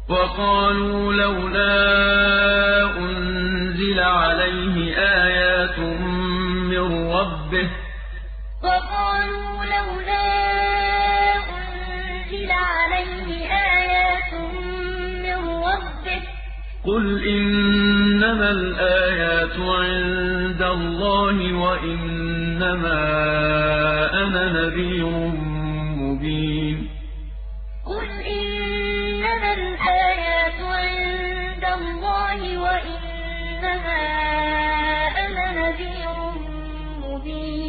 وقالوا لولا أنزل عليه آيات من ربه وقالوا لولا أنزل عليه آيات من ربه قل إنما الآيات عند الله وإنما أنا نذير مبين قل إنما الآيات عند الله وإنما أنا نذير مبين